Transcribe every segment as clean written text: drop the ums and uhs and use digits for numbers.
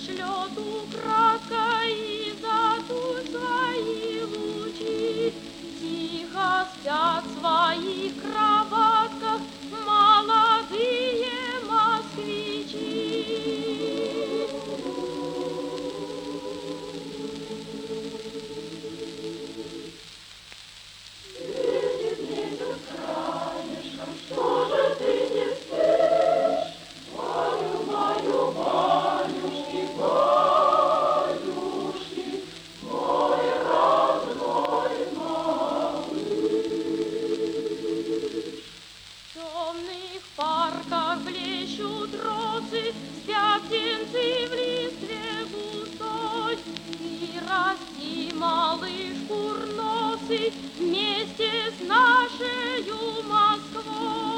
шлет украдкой из ату свои лучи. Тихо спят в своих кроватках молодые москвичи. В парках блещут розы, спят птенцы в листве густой. И расти, малыш курносый, вместе с нашею Москвой.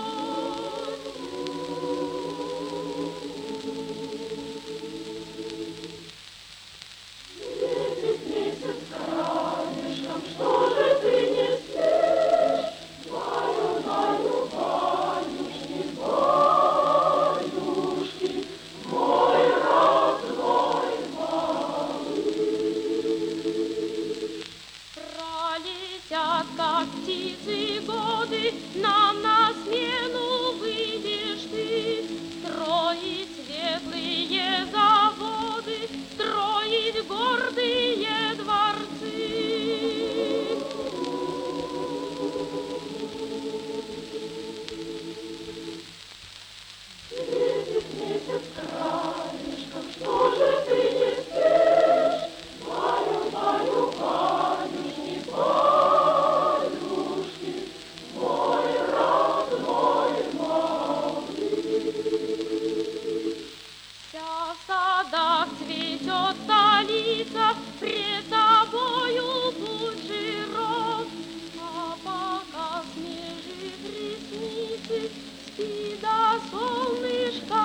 Светит месяц краешком, что же ты не спишь? Баю-баю, баюшки, баюшки, мой родной малыш. Пролетят, как птицы, годы, нам на смену выйдешь ты. Строить светлые заводы, строить гордые дворцы. Светит месяц краешком, что же ты не спишь? Баю-баю, баюшки, баюшки, мой родной малыш. Вся в садах цветет столица, пред тобою путь широк. А пока смежит ресницы, спи до солнышка